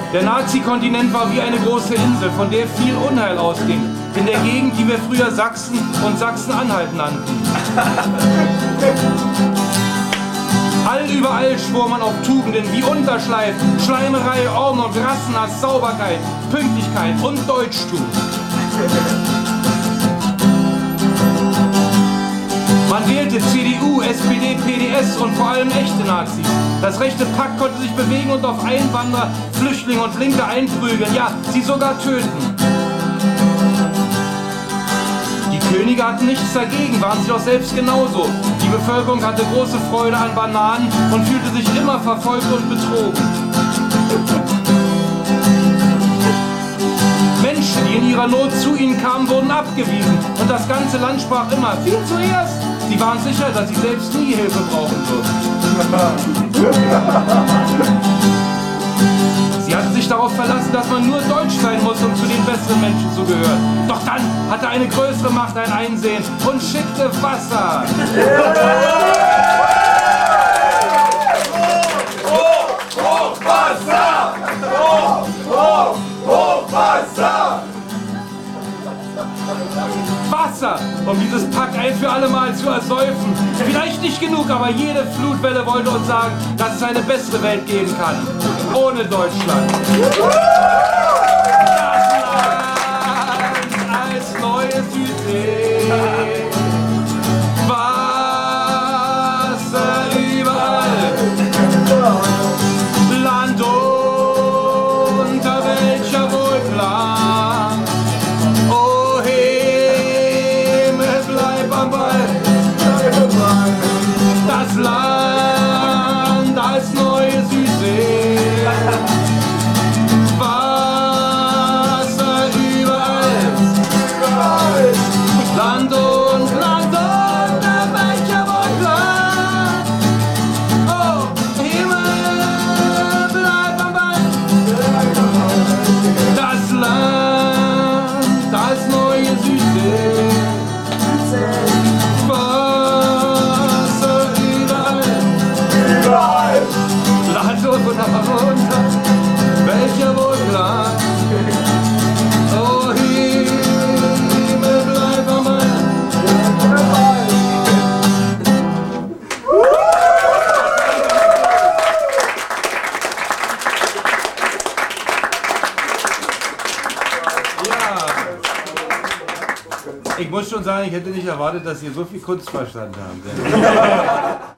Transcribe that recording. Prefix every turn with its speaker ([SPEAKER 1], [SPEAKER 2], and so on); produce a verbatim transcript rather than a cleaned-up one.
[SPEAKER 1] Der Nazi-Kontinent war wie eine große Insel, von der viel Unheil ausging. In der Gegend, die wir früher Sachsen und Sachsen-Anhalt nannten. Allüberall schwor man auf Tugenden wie Unterschleif, Schleimerei, Ordnung, Rassenhass, Sauberkeit, Pünktlichkeit und Deutschtum. Man wählte C D U, S P D, P D S und vor allem echte Nazis. Das rechte Pack konnte sich bewegen und auf Einwanderer, Flüchtlinge und Linke einprügeln, ja, sie sogar töten. Die Könige hatten nichts dagegen, waren sie doch selbst genauso. Die Bevölkerung hatte große Freude an Bananen und fühlte sich immer verfolgt und betrogen. Menschen, die in ihrer Not zu ihnen kamen, wurden abgewiesen und das ganze Land sprach immer viel zuerst. Sie waren sicher, dass sie selbst nie Hilfe brauchen würden. Sie hatten sich darauf verlassen, dass man nur deutsch sein muss, um zu den besseren Menschen zu gehören. Doch dann hatte eine größere Macht ein Einsehen und schickte Wasser.
[SPEAKER 2] Hoch, Hochwasser! Hoch, hoch, Hochwasser!
[SPEAKER 1] Wasser, um dieses Pack ein für alle Mal zu ersäufen. Vielleicht nicht genug, aber jede Flutwelle wollte uns sagen, dass es eine bessere Welt geben kann. Ohne Deutschland. Das Land als neue Südsee. Wasser überall. Land unter welcher Wohlplan. Oh Himmel, bleib am Ball. Das Land als neue Südsee. Wasser überall. Land und Land unter welcher Wohlplan. Oh Himmel, bleib am Ball. Das Land als neue Südsee. Wasser überall.
[SPEAKER 2] Überall!
[SPEAKER 1] Land und runter, welcher Wohlplan. Oh Himmel, bleib am Ball. Ich muss schon sagen, ich hätte nicht erwartet, dass ihr so viel Kunstverstand habt.